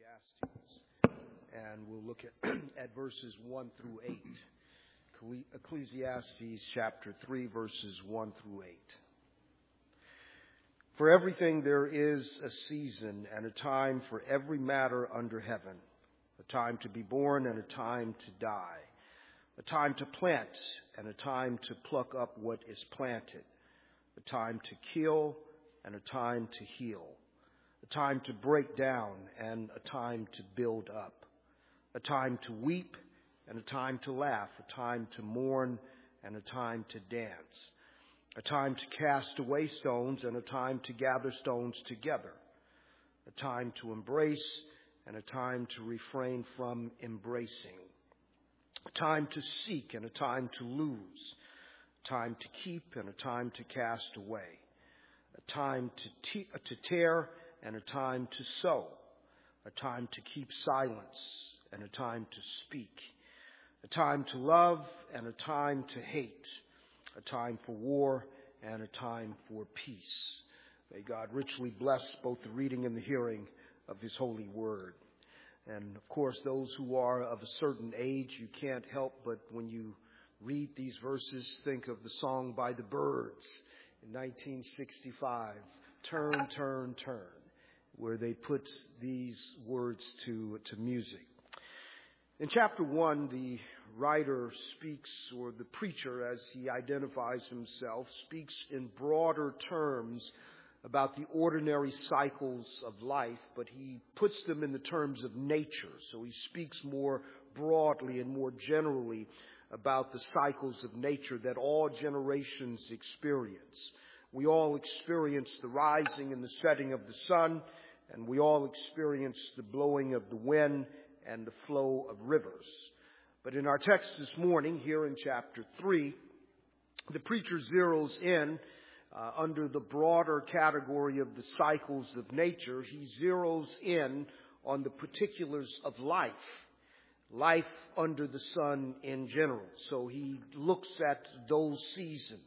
Ecclesiastes, and we'll look at verses 1 through 8. Ecclesiastes chapter 3, verses 1 through 8. For everything there is a season and a time for every matter under heaven, a time to be born and a time to die, a time to plant and a time to pluck up what is planted, a time to kill and a time to heal, a time to break down and a time to build up, a time to weep and a time to laugh, a time to mourn and a time to dance, a time to cast away stones and a time to gather stones together, a time to embrace and a time to refrain from embracing, a time to seek and a time to lose, a time to keep and a time to cast away, a time to tear and a time to sow, a time to keep silence and a time to speak, a time to love and a time to hate, a time for war and a time for peace. May God richly bless both the reading and the hearing of His holy word. And of course, those who are of a certain age, you can't help but when you read these verses, think of the song by the Byrds in 1965, Turn, Turn, Turn, where they put these words to music. In chapter 1, the writer speaks, or the preacher, as he identifies himself, speaks in broader terms about the ordinary cycles of life, but he puts them in the terms of nature. So he speaks more broadly and more generally about the cycles of nature that all generations experience. We all experience the rising and the setting of the sun, and we all experience the blowing of the wind and the flow of rivers. But in our text this morning, here in chapter 3, the preacher zeroes in under the broader category of the cycles of nature. He zeroes in on the particulars of life under the sun in general. So he looks at those seasons.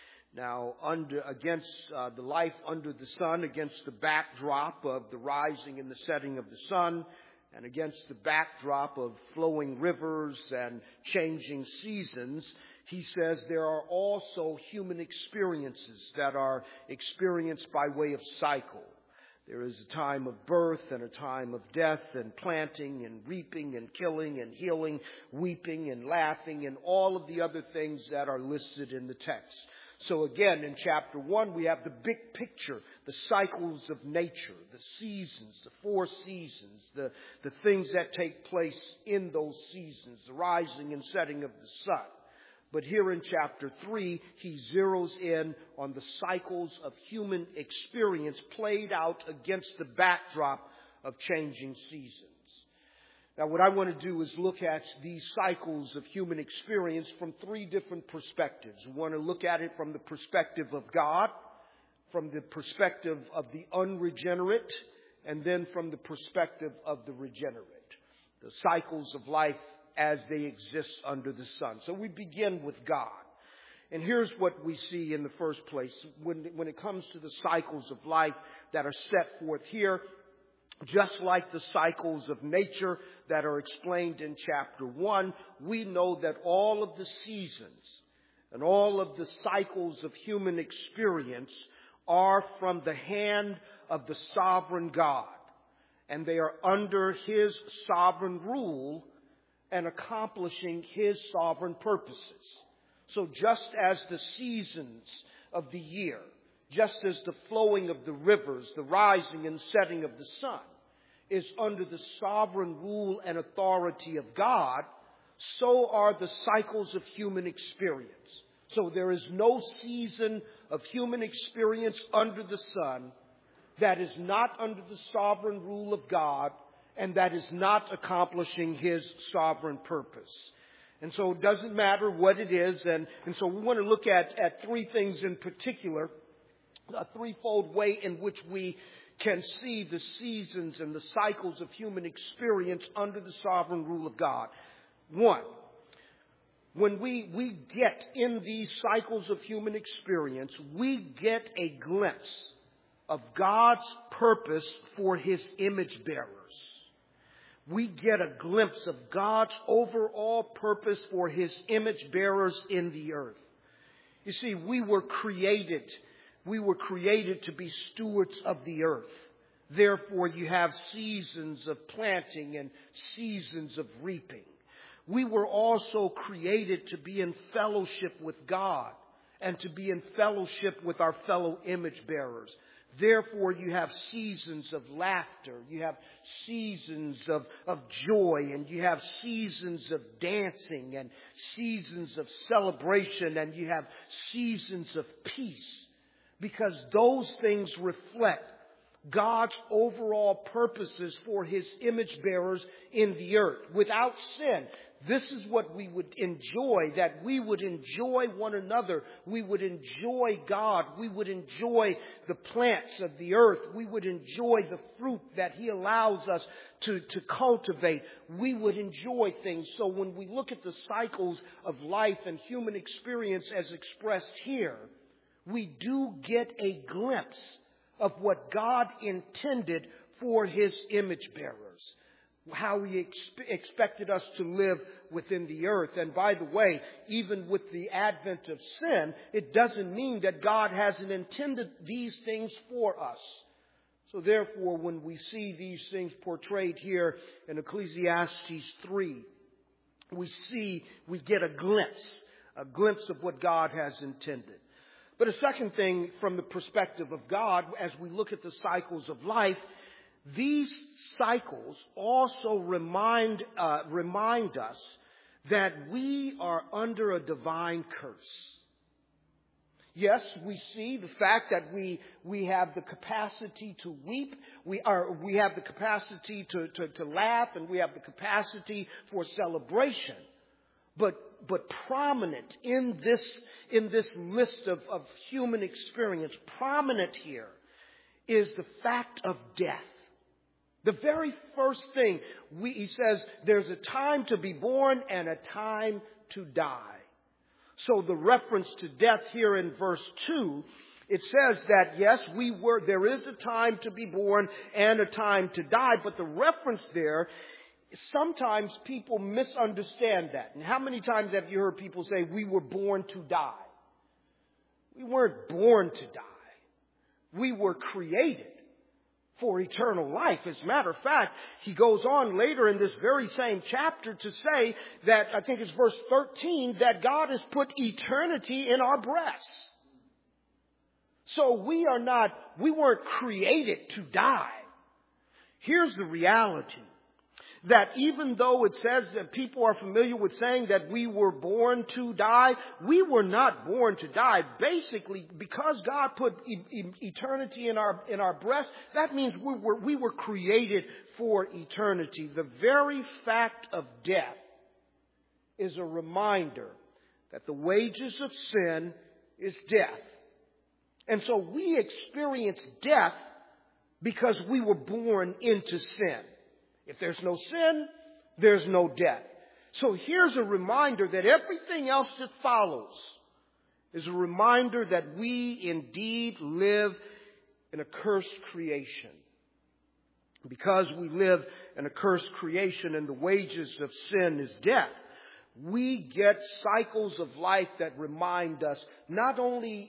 Now, against the life under the sun, against the backdrop of the rising and the setting of the sun, and against the backdrop of flowing rivers and changing seasons, he says there are also human experiences that are experienced by way of cycle. There is a time of birth and a time of death and planting and reaping and killing and healing, weeping and laughing and all of the other things that are listed in the text. So again, in chapter 1, we have the big picture, the cycles of nature, the seasons, the 4 seasons, the things that take place in those seasons, the rising and setting of the sun. But here in chapter 3, he zeroes in on the cycles of human experience played out against the backdrop of changing seasons. Now, what I want to do is look at these cycles of human experience from 3 different perspectives. We want to look at it from the perspective of God, from the perspective of the unregenerate, and then from the perspective of the regenerate. The cycles of life as they exist under the sun. So we begin with God. And here's what we see in the first place. When it comes to the cycles of life that are set forth here, just like the cycles of nature that are explained in chapter 1, we know that all of the seasons and all of the cycles of human experience are from the hand of the sovereign God. And they are under His sovereign rule and accomplishing His sovereign purposes. So just as the seasons of the year, just as the flowing of the rivers, the rising and setting of the sun is under the sovereign rule and authority of God, so are the cycles of human experience. So there is no season of human experience under the sun that is not under the sovereign rule of God and that is not accomplishing His sovereign purpose. And so it doesn't matter what it is. And so we want to look at 3 things in particular, a threefold way in which we can see the seasons and the cycles of human experience under the sovereign rule of God. 1, when we get in these cycles of human experience, we get a glimpse of God's purpose for His image bearers. we get a glimpse of God's overall purpose for His image bearers in the earth. You see, we were created to be stewards of the earth. Therefore, you have seasons of planting and seasons of reaping. We were also created to be in fellowship with God and to be in fellowship with our fellow image bearers. Therefore, you have seasons of laughter, you have seasons of joy, and you have seasons of dancing and seasons of celebration, and you have seasons of peace. Because those things reflect God's overall purposes for His image bearers in the earth. Without sin, this is what we would enjoy, that we would enjoy one another. We would enjoy God. We would enjoy the plants of the earth. We would enjoy the fruit that He allows us to cultivate. We would enjoy things. So when we look at the cycles of life and human experience as expressed here, we do get a glimpse of what God intended for His image bearers. How He expected us to live within the earth. And by the way, even with the advent of sin, it doesn't mean that God hasn't intended these things for us. So therefore, when we see these things portrayed here in Ecclesiastes 3, we get a glimpse of what God has intended. But a second thing from the perspective of God, as we look at the cycles of life, these cycles also remind us that we are under a divine curse. Yes, we see the fact that we have the capacity to weep, we have the capacity to laugh, and we have the capacity for celebration. But prominent in this list of human experience, prominent here is the fact of death. The very first thing he says, there's a time to be born and a time to die. So the reference to death here in verse 2, it says that yes, there is a time to be born and a time to die, but the reference there, sometimes people misunderstand that. And how many times have you heard people say, we were born to die? We weren't born to die. We were created for eternal life. As a matter of fact, he goes on later in this very same chapter to say that, I think it's verse 13, that God has put eternity in our breasts. So we weren't created to die. Here's the reality. That even though it says that people are familiar with saying that we were born to die, we were not born to die. Basically, because God put eternity in our breast, that means we were created for eternity. The very fact of death is a reminder that the wages of sin is death. And so we experience death because we were born into sin. If there's no sin, there's no death. So here's a reminder that everything else that follows is a reminder that we indeed live in a cursed creation. Because we live in a cursed creation and the wages of sin is death, we get cycles of life that remind us not only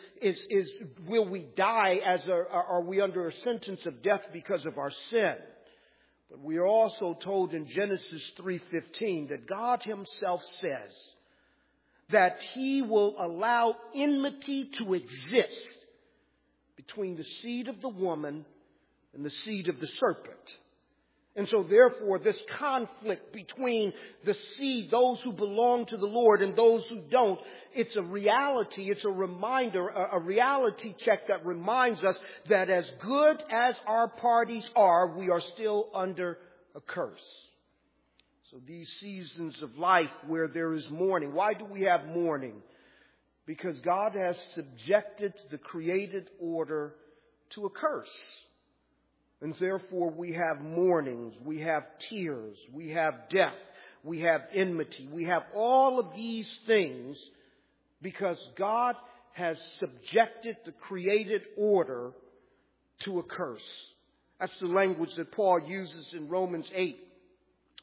will we die are we under a sentence of death because of our sin, but we are also told in Genesis 3:15 that God Himself says that He will allow enmity to exist between the seed of the woman and the seed of the serpent. And so therefore, this conflict between the seed, those who belong to the Lord and those who don't, it's a reality, it's a reminder, a reality check that reminds us that as good as our parties are, we are still under a curse. So these seasons of life where there is mourning. Why do we have mourning? Because God has subjected the created order to a curse. And therefore we have mournings, we have tears, we have death, we have enmity. We have all of these things because God has subjected the created order to a curse. That's the language that Paul uses in Romans 8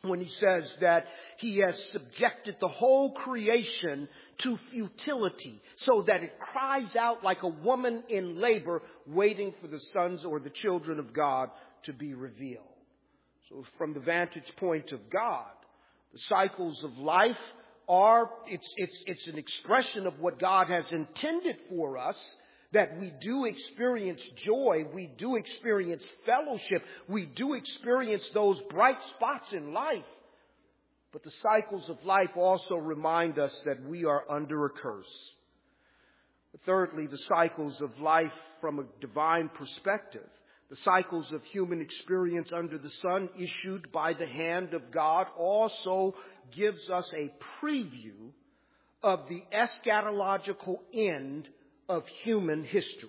when he says that he has subjected the whole creation to futility so that it cries out like a woman in labor waiting for the sons or the children of God to be revealed. So from the vantage point of God, the cycles of life it's an expression of what God has intended for us, that we do experience joy, we do experience fellowship, we do experience those bright spots in life. But the cycles of life also remind us that we are under a curse. Thirdly, the cycles of life from a divine perspective. The cycles of human experience under the sun issued by the hand of God also gives us a preview of the eschatological end of human history.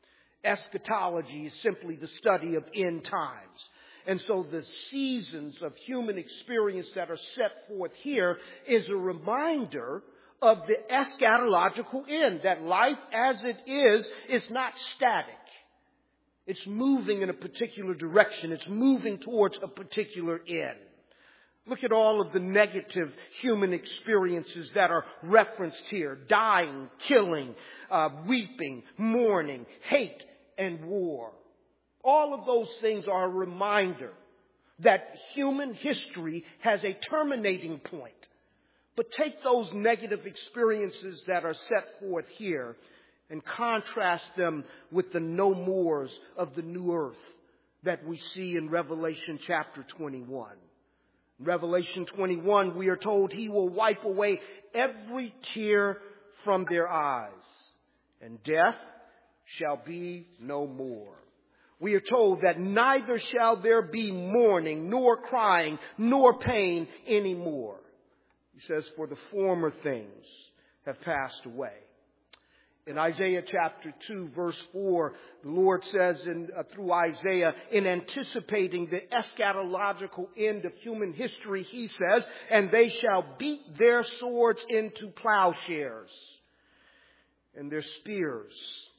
Eschatology is simply the study of end times. And so the seasons of human experience that are set forth here is a reminder of the eschatological end, that life as it is not static. It's moving in a particular direction. It's moving towards a particular end. Look at all of the negative human experiences that are referenced here. Dying, killing, weeping, mourning, hate, and war. All of those things are a reminder that human history has a terminating point. But take those negative experiences that are set forth here and contrast them with the no mores of the new earth that we see in Revelation chapter 21. In Revelation 21, we are told he will wipe away every tear from their eyes, and death shall be no more. We are told that neither shall there be mourning, nor crying, nor pain anymore. He says, for the former things have passed away. In Isaiah chapter 2, verse 4, the Lord says through Isaiah, in anticipating the eschatological end of human history, he says, and they shall beat their swords into plowshares and their spears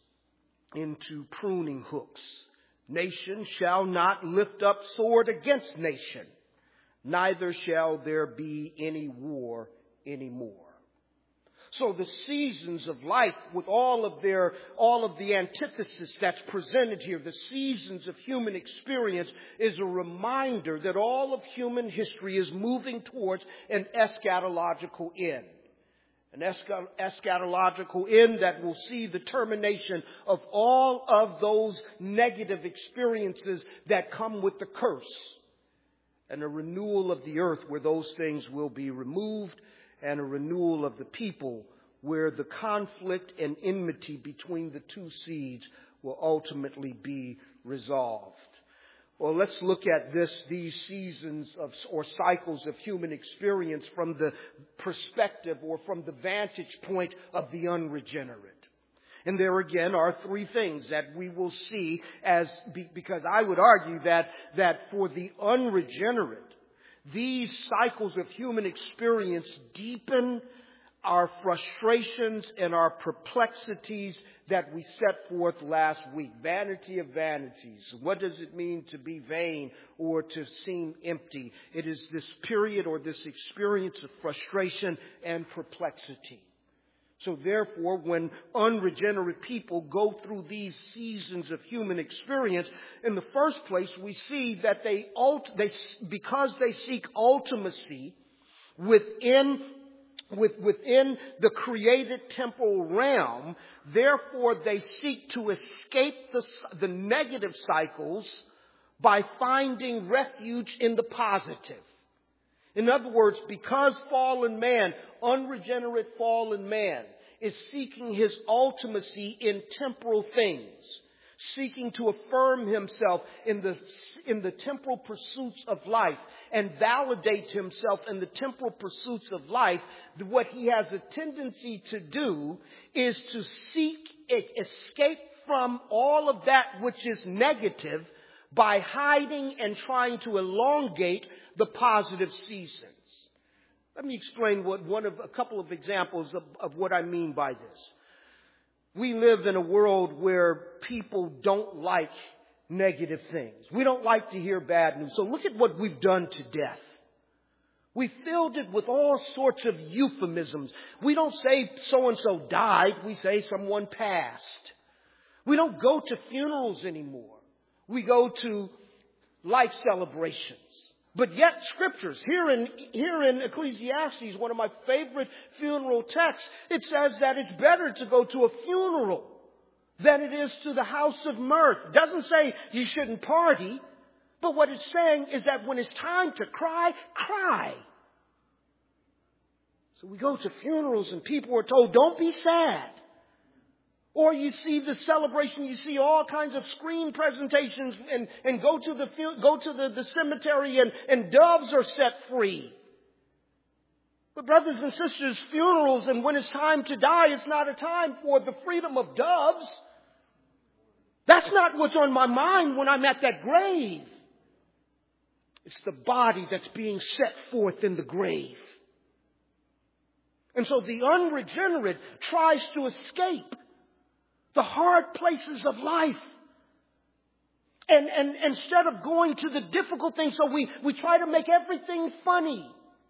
into pruning hooks. Nation shall not lift up sword against nation, neither shall there be any war anymore. So the seasons of life, with all of the antithesis that's presented here, the seasons of human experience, is a reminder that all of human history is moving towards an eschatological end. An eschatological end that will see the termination of all of those negative experiences that come with the curse, and a renewal of the earth where those things will be removed, and a renewal of the people where the conflict and enmity between the two seeds will ultimately be resolved. Well, let's look at these seasons or cycles of human experience from the perspective or from the vantage point of the unregenerate. And there again are three things that we will see because I would argue that for the unregenerate, these cycles of human experience deepen our frustrations and our perplexities that we set forth last week. Vanity of vanities. What does it mean to be vain or to seem empty? It is this period or this experience of frustration and perplexity. So therefore, when unregenerate people go through these seasons of human experience, in the first place, we see that because they seek ultimacy within the created temporal realm, therefore they seek to escape the negative cycles by finding refuge in the positive. In other words, because unregenerate fallen man, is seeking his ultimacy in temporal things, seeking to affirm himself in the temporal pursuits of life and validate himself in the temporal pursuits of life, what he has a tendency to do is to seek escape from all of that which is negative by hiding and trying to elongate the positive seasons. Let me explain a couple of examples of what I mean by this. We live in a world where people don't like negative things. We don't like to hear bad news. So look at what we've done to death. We filled it with all sorts of euphemisms. We don't say so-and-so died. We say someone passed. We don't go to funerals anymore. We go to life celebrations. But yet scriptures, here in Ecclesiastes, one of my favorite funeral texts, it says that it's better to go to a funeral than it is to the house of mirth. It doesn't say you shouldn't party. But what it's saying is that when it's time to cry, cry. So we go to funerals and people are told, don't be sad. Or you see the celebration, you see all kinds of screen presentations and go to the cemetery and doves are set free. But brothers and sisters, funerals and when it's time to die, it's not a time for the freedom of doves. That's not what's on my mind when I'm at that grave. It's the body that's being set forth in the grave. And so the unregenerate tries to escape the hard places of life. And instead of going to the difficult things, so we try to make everything funny.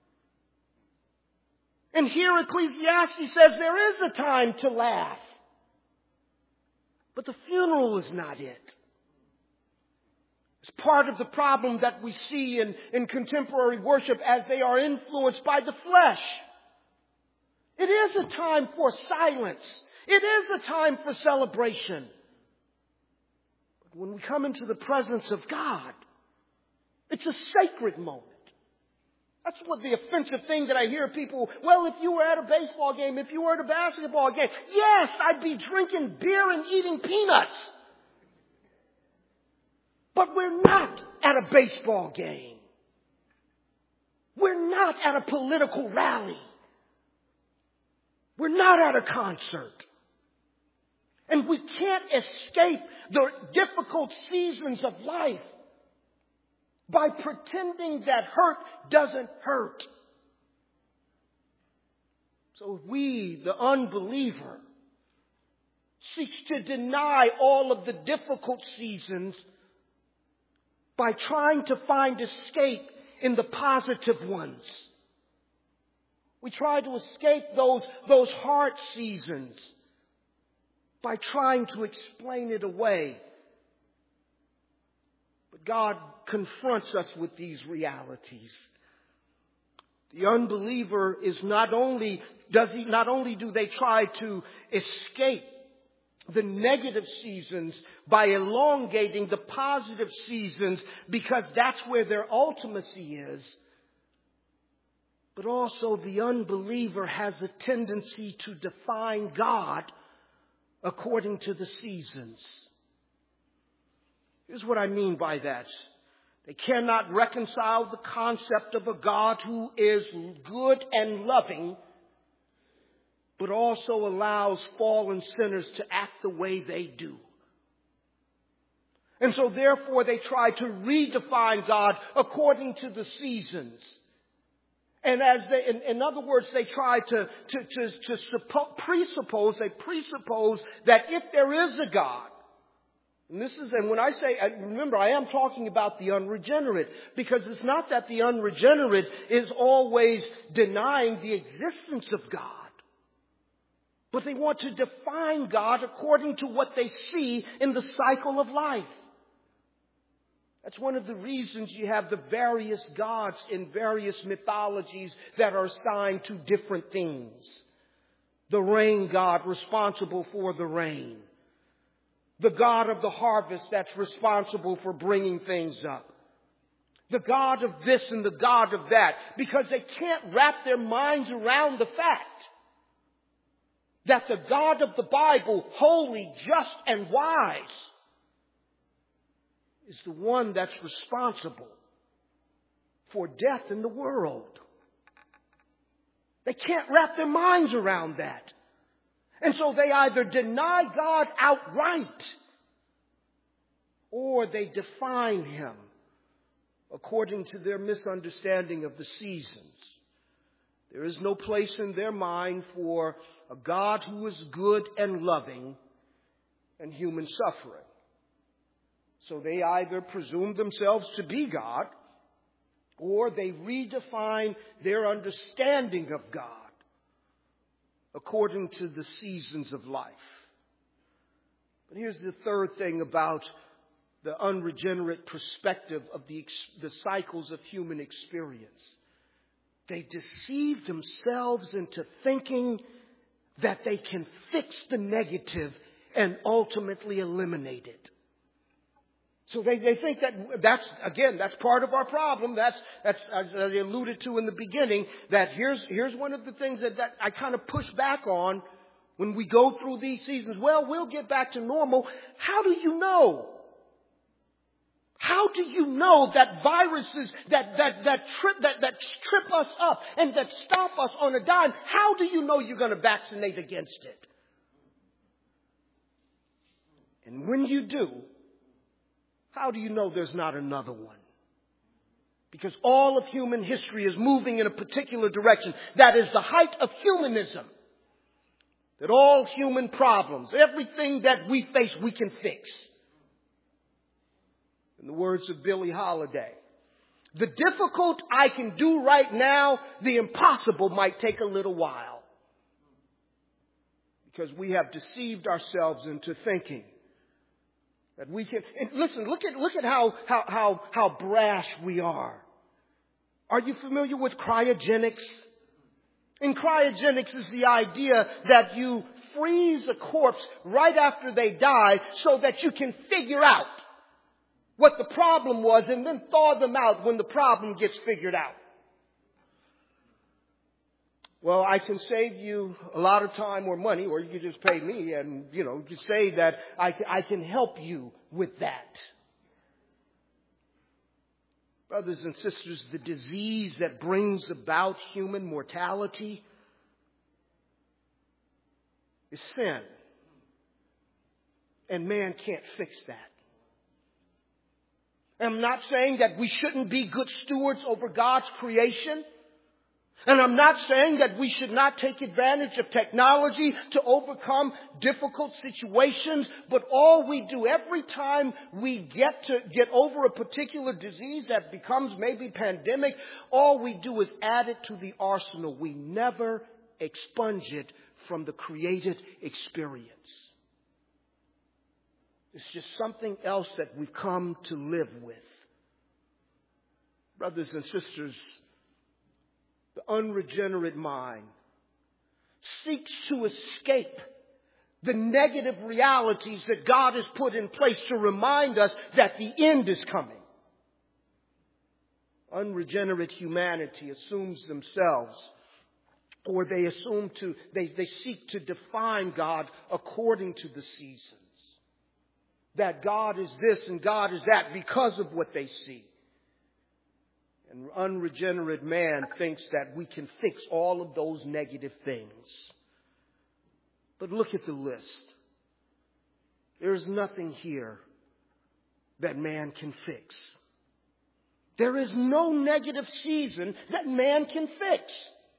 And here Ecclesiastes says there is a time to laugh. But the funeral is not it. It's part of the problem that we see in contemporary worship as they are influenced by the flesh. It is a time for silence. It is a time for celebration. But when we come into the presence of God, it's a sacred moment. That's what the offensive thing that I hear people, well, if you were at a baseball game, if you were at a basketball game, yes, I'd be drinking beer and eating peanuts. But we're not at a baseball game. We're not at a political rally. We're not at a concert. And we can't escape the difficult seasons of life by pretending that hurt doesn't hurt. So we, the unbeliever, seeks to deny all of the difficult seasons by trying to find escape in the positive ones. We try to escape those hard seasons by trying to explain it away. But God confronts us with these realities. The unbeliever is not only do they try to escape the negative seasons by elongating the positive seasons because that's where their ultimacy is. But also the unbeliever has a tendency to define God according to the seasons. Here's what I mean by that. They cannot reconcile the concept of a God who is good and loving, but also allows fallen sinners to act the way they do. And so therefore they try to redefine God according to the seasons. And as they, in other words, they try to presuppose that if there is a God, and when I say, remember, I am talking about the unregenerate, because it's not that the unregenerate is always denying the existence of God, but they want to define God according to what they see in the cycle of life. That's one of the reasons you have the various gods in various mythologies that are assigned to different things. The rain god responsible for the rain. The god of the harvest that's responsible for bringing things up. The god of this and the god of that. Because they can't wrap their minds around the fact that the God of the Bible, holy, just, and wise, is the one that's responsible for death in the world. They can't wrap their minds around that. And so they either deny God outright or they define Him according to their misunderstanding of the seasons. There is no place in their mind for a God who is good and loving and human suffering. So they either presume themselves to be God, or they redefine their understanding of God according to the seasons of life. But here's the third thing about the unregenerate perspective of the cycles of human experience. They deceive themselves into thinking that they can fix the negative and ultimately eliminate it. So they think that's part of our problem. That's as I alluded to in the beginning, that here's one of the things that I kind of push back on when we go through these seasons. Well, we'll get back to normal. How do you know? How do you know that viruses that trip us up and that stop us on a dime, how do you know you're going to vaccinate against it? And when you do, how do you know there's not another one? Because all of human history is moving in a particular direction. That is the height of humanism. That all human problems, everything that we face, we can fix. In the words of Billie Holiday, the difficult I can do right now, the impossible might take a little while. Because we have deceived ourselves into thinking that we can. And listen, look at how brash we are. Are you familiar with cryogenics? And cryogenics is the idea that you freeze a corpse right after they die so that you can figure out what the problem was and then thaw them out when the problem gets figured out. Well, I can save you a lot of time or money, or you can just pay me and, you say that I can help you with that. Brothers and sisters, the disease that brings about human mortality is sin. And man can't fix that. I'm not saying that we shouldn't be good stewards over God's creation. And I'm not saying that we should not take advantage of technology to overcome difficult situations. But all we do every time we get over a particular disease that becomes maybe pandemic, all we do is add it to the arsenal. We never expunge it from the created experience. It's just something else that we've come to live with. Brothers and sisters, the unregenerate mind seeks to escape the negative realities that God has put in place to remind us that the end is coming. Unregenerate humanity assumes themselves, or they seek to define God according to the seasons. That God is this and God is that because of what they see. And unregenerate man thinks that we can fix all of those negative things. But look at the list. There's nothing here that man can fix. There is no negative season that man can fix.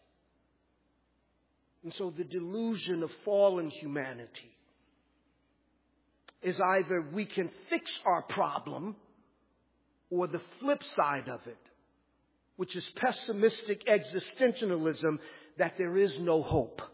And so the delusion of fallen humanity is either we can fix our problem or the flip side of it, which is pessimistic existentialism, that there is no hope.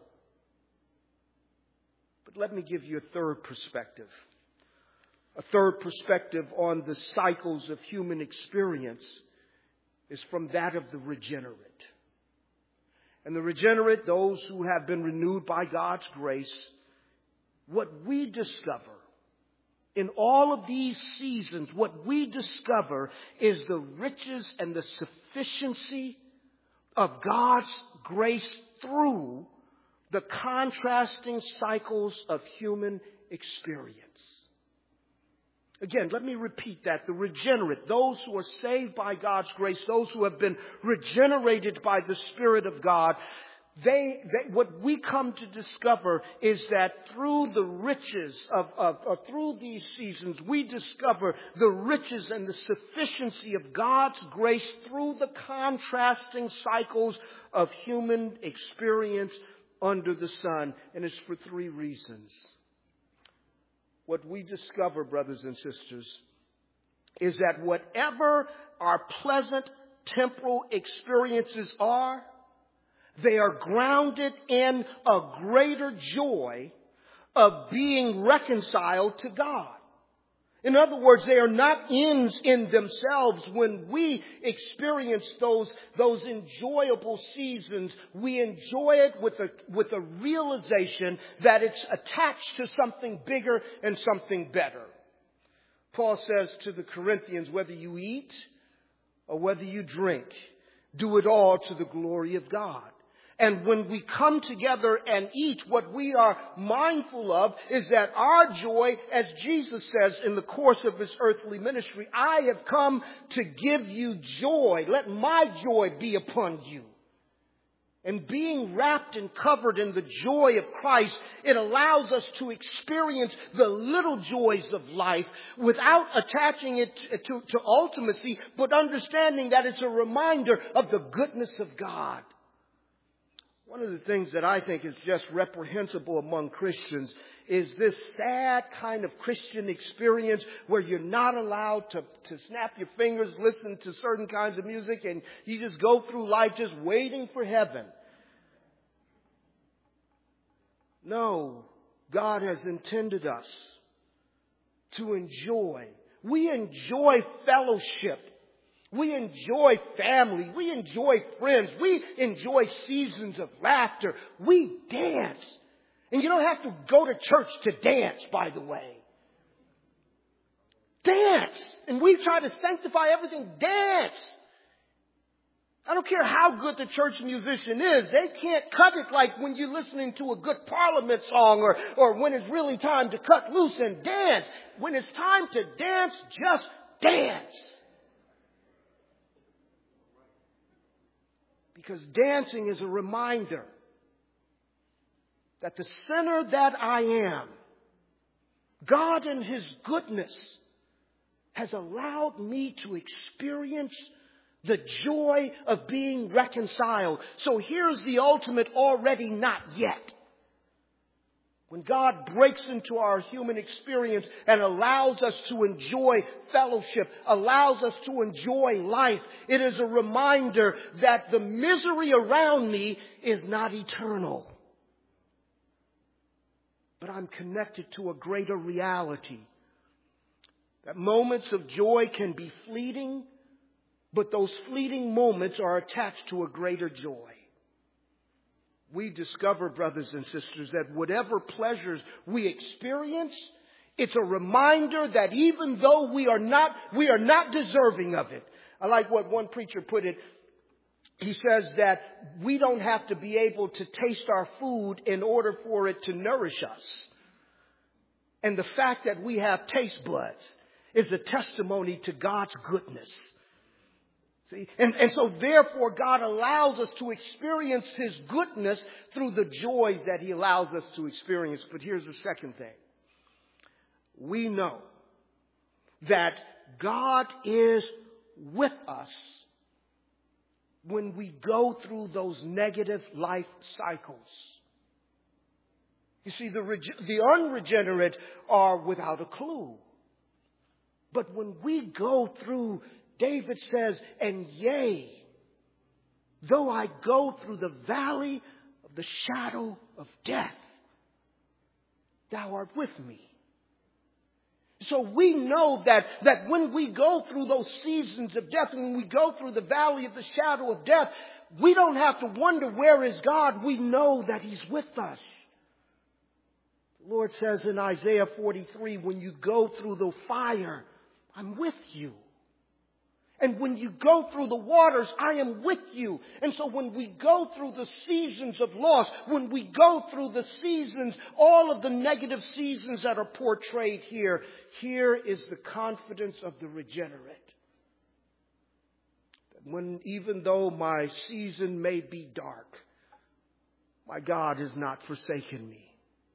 But let me give you a third perspective. A third perspective on the cycles of human experience is from that of the regenerate. And the regenerate, those who have been renewed by God's grace, what we discover in all of these seasons, what we discover is the riches and the sufficiency of God's grace through the contrasting cycles of human experience. Again, let me repeat that. The regenerate, those who are saved by God's grace, those who have been regenerated by the Spirit of God, what we come to discover is that through the riches through these seasons, we discover the riches and the sufficiency of God's grace through the contrasting cycles of human experience under the sun. And it's for three reasons. What we discover, brothers and sisters, is that whatever our pleasant temporal experiences are, they are grounded in a greater joy of being reconciled to God. In other words, they are not ends in themselves. When we experience those enjoyable seasons, we enjoy it with a realization that it's attached to something bigger and something better. Paul says to the Corinthians, whether you eat or whether you drink, do it all to the glory of God. And when we come together and eat, what we are mindful of is that our joy, as Jesus says in the course of his earthly ministry, I have come to give you joy. Let my joy be upon you. And being wrapped and covered in the joy of Christ, it allows us to experience the little joys of life without attaching it to ultimacy, but understanding that it's a reminder of the goodness of God. One of the things that I think is just reprehensible among Christians is this sad kind of Christian experience where you're not allowed to snap your fingers, listen to certain kinds of music, and you just go through life just waiting for heaven. No, God has intended us to enjoy. We enjoy fellowship. We enjoy family. We enjoy friends. We enjoy seasons of laughter. We dance. And you don't have to go to church to dance, by the way. Dance. And we try to sanctify everything. Dance. I don't care how good the church musician is. They can't cut it like when you're listening to a good Parliament song or when it's really time to cut loose and dance. When it's time to dance, just dance. Because dancing is a reminder that the sinner that I am, God in his goodness has allowed me to experience the joy of being reconciled. So here's the ultimate already not yet. When God breaks into our human experience and allows us to enjoy fellowship, allows us to enjoy life, it is a reminder that the misery around me is not eternal. But I'm connected to a greater reality. That moments of joy can be fleeting, but those fleeting moments are attached to a greater joy. We discover, brothers and sisters, that whatever pleasures we experience, it's a reminder that even though we are not deserving of it. I like what one preacher put it. He says that we don't have to be able to taste our food in order for it to nourish us. And the fact that we have taste buds is a testimony to God's goodness. See? And so therefore God allows us to experience his goodness through the joys that he allows us to experience. But here's the second thing. We know that God is with us when we go through those negative life cycles. You see, the unregenerate are without a clue. But when we go through, David says, and yea, though I go through the valley of the shadow of death, thou art with me. So we know that when we go through those seasons of death, when we go through the valley of the shadow of death, we don't have to wonder where is God. We know that he's with us. The Lord says in Isaiah 43, when you go through the fire, I'm with you. And when you go through the waters, I am with you. And so when we go through the seasons of loss, when we go through the seasons, all of the negative seasons that are portrayed here, here is the confidence of the regenerate. When even though my season may be dark, my God has not forsaken me.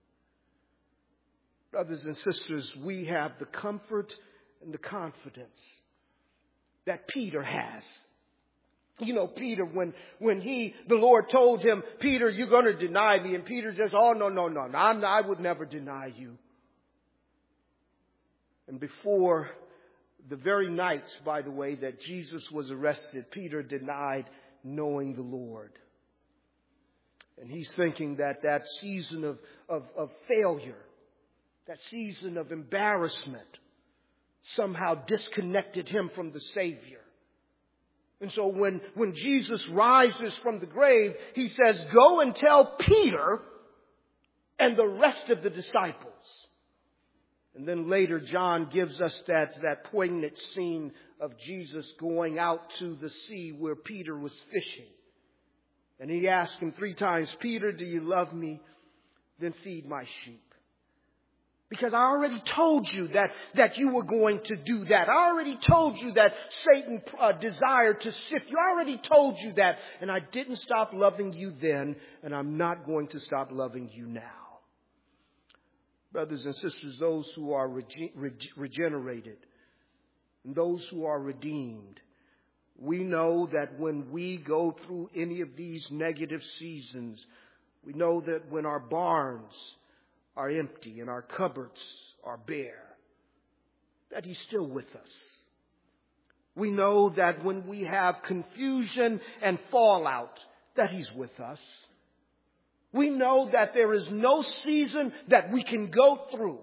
Brothers and sisters, we have the comfort and the confidence that Peter has. You know, Peter, when the Lord told him, Peter, you're going to deny me. And Peter says, oh, no. I would never deny you. And before The very night, by the way, that Jesus was arrested, Peter denied knowing the Lord. And he's thinking that season of failure, that season of embarrassment, somehow disconnected him from the Savior. And so when Jesus rises from the grave, he says, "Go and tell Peter and the rest of the disciples." And then later, John gives us that poignant scene of Jesus going out to the sea where Peter was fishing. And he asked him 3 times, "Peter, do you love me? Then feed my sheep." Because I already told you that you were going to do that. I already told you that Satan desired to sift you. I already told you that. And I didn't stop loving you then, and I'm not going to stop loving you now. Brothers and sisters, those who are regenerated and those who are redeemed, we know that when we go through any of these negative seasons, we know that when our barns are empty and our cupboards are bare, that He's still with us. We know that when we have confusion and fallout, that He's with us. We know that there is no season that we can go through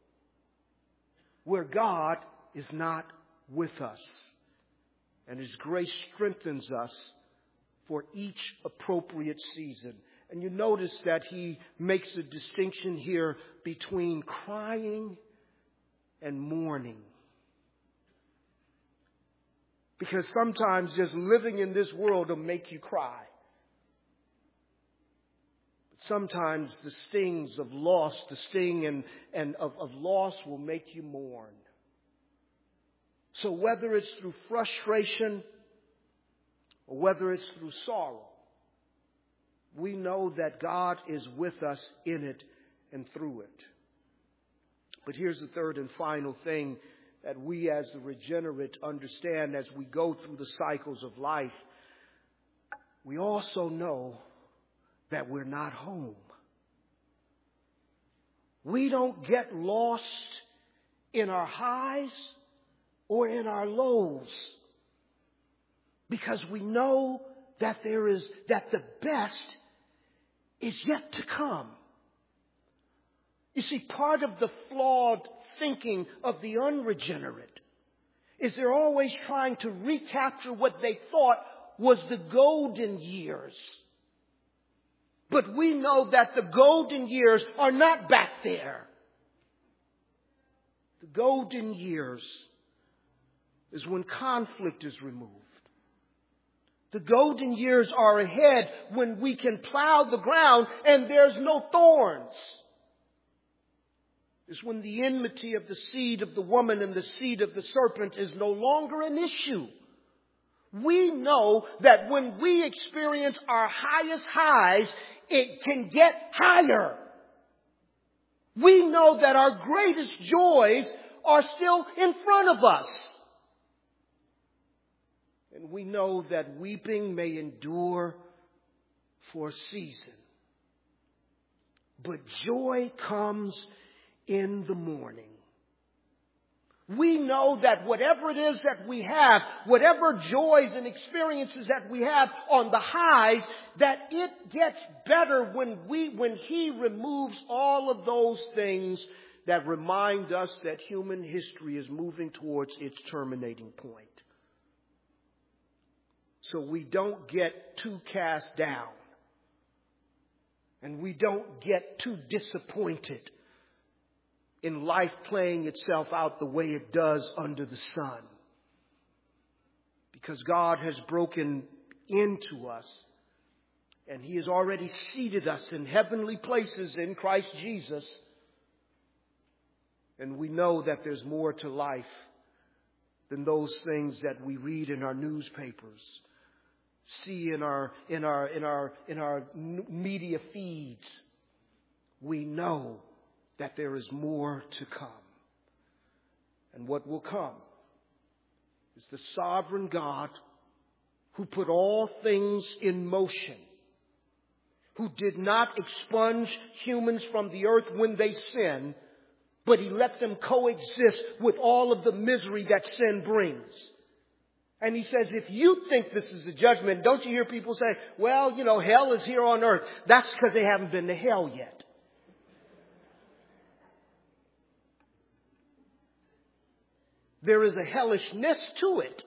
where God is not with us. And His grace strengthens us for each appropriate season. And you notice that He makes a distinction here between crying and mourning. Because sometimes just living in this world will make you cry. Sometimes the stings of loss, the sting and of loss will make you mourn. So whether it's through frustration or whether it's through sorrow, we know that God is with us in it and through it. But here's the third and final thing that we as the regenerate understand as we go through the cycles of life. We also know that we're not home. We don't get lost in our highs or in our lows, because we know that the best is yet to come. You see, part of the flawed thinking of the unregenerate is they're always trying to recapture what they thought was the golden years. But we know that the golden years are not back there. The golden years is when conflict is removed. The golden years are ahead when we can plow the ground and there's no thorns. It's when the enmity of the seed of the woman and the seed of the serpent is no longer an issue. We know that when we experience our highest highs, it can get higher. We know that our greatest joys are still in front of us. And we know that weeping may endure for a season, but joy comes in the morning. We know that whatever it is that we have, whatever joys and experiences that we have on the highs, that it gets better when He removes all of those things that remind us that human history is moving towards its terminating point. So we don't get too cast down, and we don't get too disappointed in life playing itself out the way it does under the sun. Because God has broken into us, and He has already seated us in heavenly places in Christ Jesus. And we know that there's more to life than those things that we read in our newspapers, see in our media feeds. We know that there is more to come. And what will come is the sovereign God who put all things in motion, who did not expunge humans from the earth when they sinned, but he let them coexist with all of the misery that sin brings. And he says, if you think this is a judgment, don't you hear people say, well, hell is here on earth. That's because they haven't been to hell yet. There is a hellishness to it.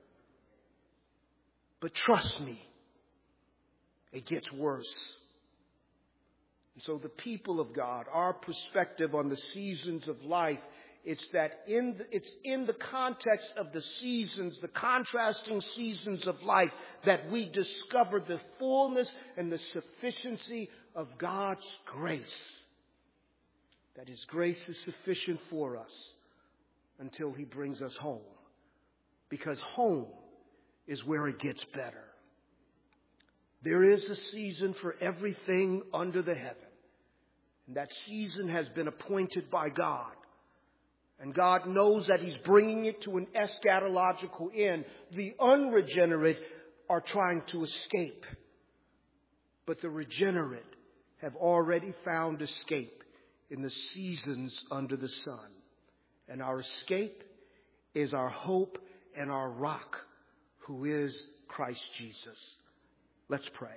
But trust me, it gets worse. And so the people of God, our perspective on the seasons of life, it's in the context of the seasons, the contrasting seasons of life, that we discover the fullness and the sufficiency of God's grace. That His grace is sufficient for us until He brings us home. Because home is where it gets better. There is a season for everything under the heaven. And that season has been appointed by God. And God knows that He's bringing it to an eschatological end. The unregenerate are trying to escape. But the regenerate have already found escape in the seasons under the sun. And our escape is our hope and our rock, who is Christ Jesus. Let's pray.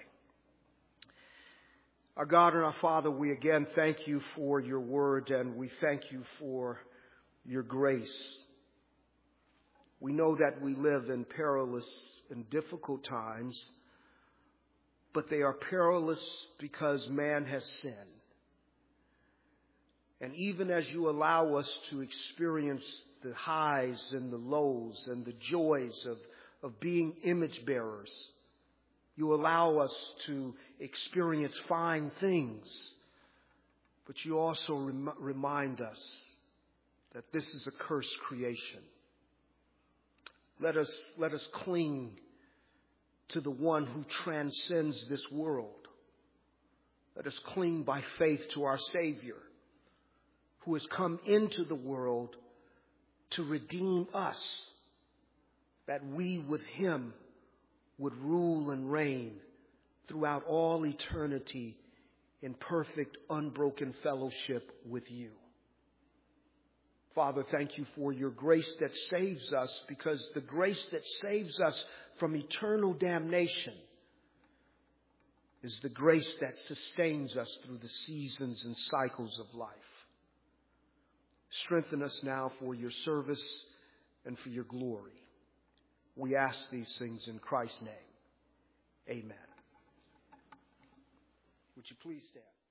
Our God and our Father, we again thank You for Your word, and we thank You for Your grace. We know that we live in perilous and difficult times, but they are perilous because man has sinned. And even as You allow us to experience the highs and the lows and the joys of being image bearers, You allow us to experience fine things, but You also remind us that this is a cursed creation. Let us cling to the one who transcends this world. Let us cling by faith to our Savior, who has come into the world to redeem us, that we with Him would rule and reign throughout all eternity in perfect, unbroken fellowship with You. Father, thank You for Your grace that saves us, because the grace that saves us from eternal damnation is the grace that sustains us through the seasons and cycles of life. Strengthen us now for Your service and for Your glory. We ask these things in Christ's name. Amen. Would you please stand?